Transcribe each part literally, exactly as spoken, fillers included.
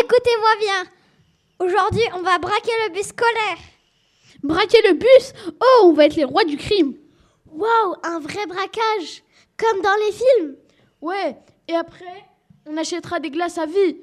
Écoutez-moi bien. Aujourd'hui, on va braquer le bus scolaire. Braquer le bus? Oh, on va être les rois du crime. Waouh, un vrai braquage, comme dans les films. Ouais, et après, on achètera des glaces à vie.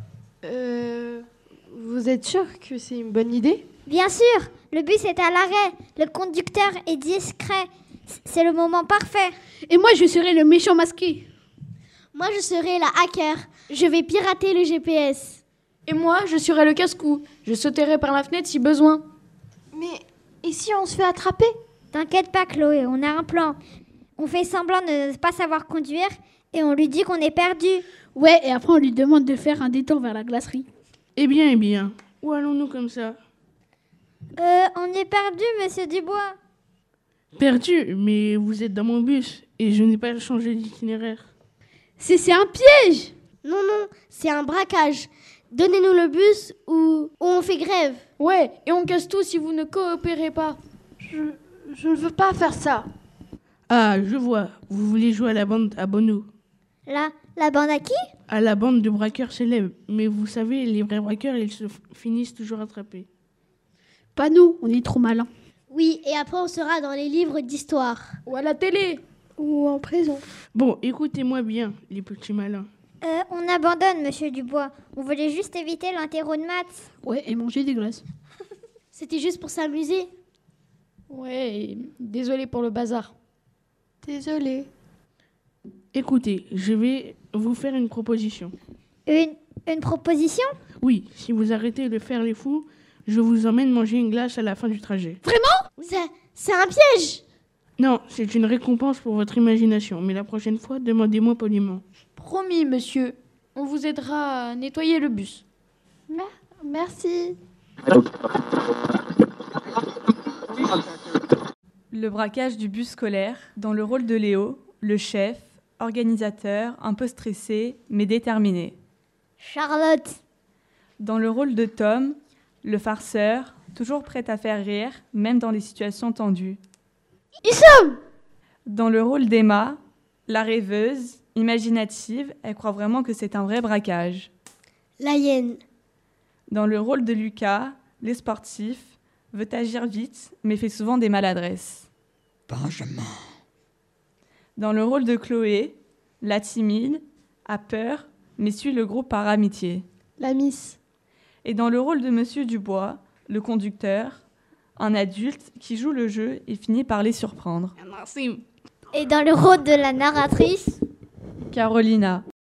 Euh... Vous êtes sûr que c'est une bonne idée? Bien sûr, le bus est à l'arrêt. Le conducteur est discret. C'est le moment parfait. Et moi, je serai le méchant masqué. Moi, je serai la hacker. Je vais pirater le G P S. Et moi, je serai le casse-cou. Je sauterai par la fenêtre si besoin. Mais et si on se fait attraper? T'inquiète pas, Chloé, on a un plan. On fait semblant de ne pas savoir conduire et on lui dit qu'on est perdu. Ouais, et après, on lui demande de faire un détour vers la glacerie. Eh bien, eh bien, où allons-nous comme ça? Euh, on est perdu, monsieur Dubois. Perdu, mais vous êtes dans mon bus et je n'ai pas changé d'itinéraire. C'est, c'est un piège! Non, non, c'est un braquage. Donnez-nous le bus ou, ou on fait grève. Ouais, et on casse tout si vous ne coopérez pas. Je, je ne veux pas faire ça. Ah, je vois, vous voulez jouer à la bande à Bono. Là, la bande à qui? À la bande de braqueurs célèbres. Mais vous savez, les vrais braqueurs, ils se f- finissent toujours attrapés. Pas nous, on est trop malins. Oui, et après on sera dans les livres d'histoire. Ou à la télé. Ou en prison. Bon, écoutez-moi bien, les petits malins. Euh, on abandonne, monsieur Dubois. On voulait juste éviter l'interro de maths. Ouais, et manger des glaces. C'était juste pour s'amuser. Ouais, et désolé pour le bazar. Désolée. Écoutez, je vais vous faire une proposition. Une, une proposition? Oui, si vous arrêtez de faire les fous, je vous emmène manger une glace à la fin du trajet. C'est, c'est un piège. Non, c'est une récompense pour votre imagination, mais la prochaine fois, demandez-moi poliment. Promis, monsieur. On vous aidera à nettoyer le bus. Mer- merci. Le braquage du bus scolaire, dans le rôle de Léo, le chef, organisateur, un peu stressé, mais déterminé. Charlotte. Dans le rôle de Tom, le farceur, toujours prêt à faire rire, même dans les situations tendues. Dans le rôle d'Emma, la rêveuse, imaginative, elle croit vraiment que c'est un vrai braquage. La hyène. Dans le rôle de Lucas, le sportif, veut agir vite, mais fait souvent des maladresses. Benjamin. Dans le rôle de Chloé, la timide, a peur, mais suit le groupe par amitié. La miss. Et dans le rôle de Monsieur Dubois, le conducteur, un adulte qui joue le jeu et finit par les surprendre. Et dans le rôle de la narratrice? Carolina.